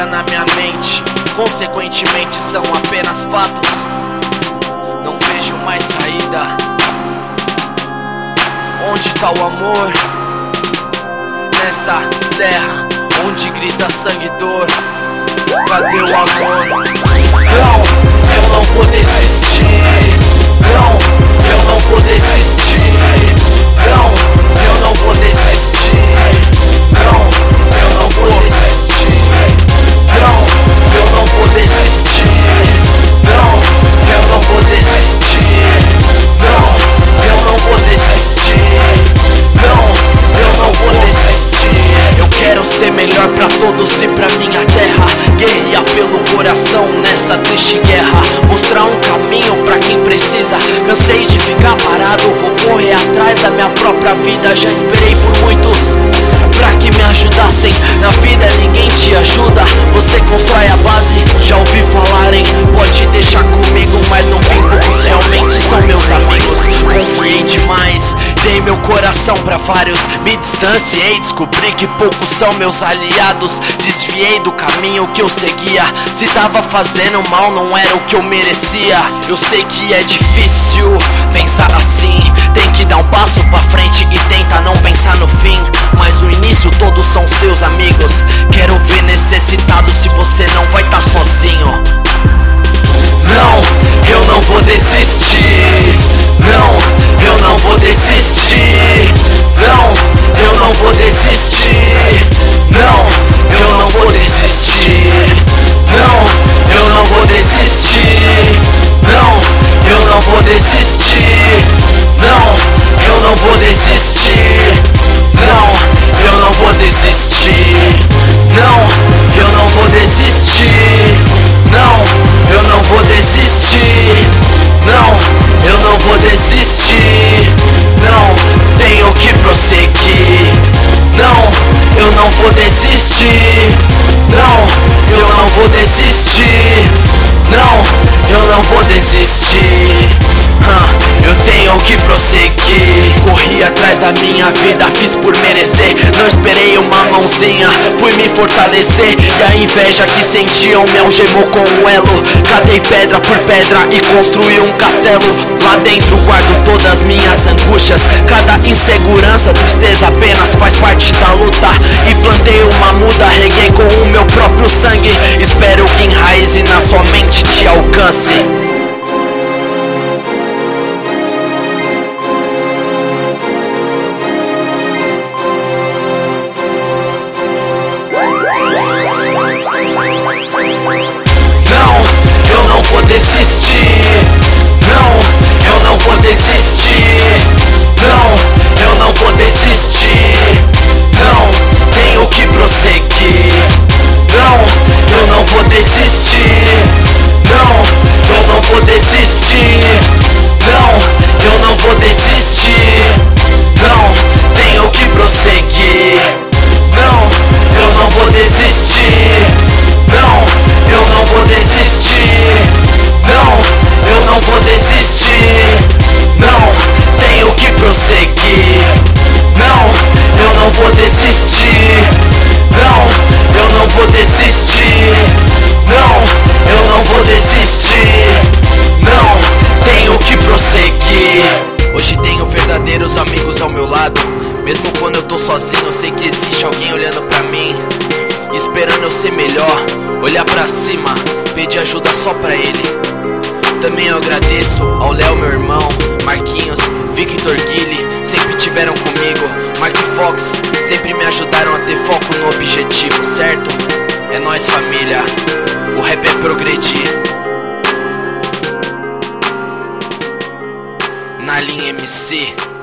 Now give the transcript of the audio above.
ideia na minha mente, consequentemente são apenas fatos. Não vejo mais saída. Onde tá o amor? Nessa terra onde grita sangue e dor, cadê o amor? Não, eu não vou desistir. Não, eu não vou desistir. Não, eu não vou desistir. Não, eu não vou desistir. Não, eu não vou desistir. Não, eu não vou desistir. Não, eu não vou desistir. Não, eu não vou desistir. Eu quero ser melhor pra todos e pra minha terra. Guerrear pelo coração nessa triste guerra. Mostrar um caminho pra quem precisa. Cansei de ficar parado, vou correr atrás da minha própria vida. Já esperei por muitos pra que me ajudassem. Na vida ninguém te ajuda, você constrói a base. Já ouvi falarem, pode deixar comigo, mas no fim poucos realmente são meus amigos. Confiei demais, dei meu coração pra vários, me distanciei, descobri que poucos são meus aliados. Desviei do caminho que eu seguia, se tava fazendo mal não era o que eu merecia. Eu sei que é difícil pensar assim, tem que dar um passo pra frente e tentar não pensar no fim. Mas no início todos são seus amigos, quero ver necessitado se você não vai tá sozinho. Não, eu não vou desistir. Não, eu não vou desistir. Não, eu não vou desistir. Não, eu não vou desistir. Não, eu não vou desistir. Não, eu não vou desistir. Não, eu não vou desistir. Não, eu não vou desistir. Não, eu não vou desistir. Não, eu não vou desistir. Não, eu não vou desistir. Não, tenho que prosseguir. Não, eu não vou desistir. Não, eu não vou desistir. Não, eu não vou desistir. Eu tenho que prosseguir. Corri atrás da minha vida, fiz por merecer. Não esperei uma mãozinha, fui me fortalecer. E a inveja que sentiam me algemou com um elo. Catei pedra por pedra e construí um castelo. Lá dentro guardo todas as minhas angústias. Cada insegurança, tristeza apenas faz parte da luta. E plantei uma muda, reguei com o meu próprio sangue. Espero que enraize na sua mente, te alcance. Desistir. Não, eu não vou desistir. Não, eu não vou desistir. Não, tenho que prosseguir. Não, eu não vou desistir. Não, eu não vou desistir. Não, eu não vou desistir. Não, tenho que prosseguir. Não, eu não vou desistir. Não, eu não vou desistir. Não, eu não vou desistir. Não, tenho que prosseguir. Não, eu não vou desistir. Não, eu não vou desistir. Não, eu não vou desistir. Não, tenho que prosseguir. Hoje tenho verdadeiros amigos ao meu lado. Mesmo quando eu tô sozinho, eu sei que existe alguém olhando pra mim, esperando eu ser melhor. Olhar pra cima, pedir ajuda só pra ele. Também eu agradeço ao Léo, meu irmão, Marquinhos, Victor Guilherme, sempre tiveram comigo. Mark Fox, sempre me ajudaram a ter foco no objetivo, certo? É nóis, família, o rap é progredir. Na linha MC.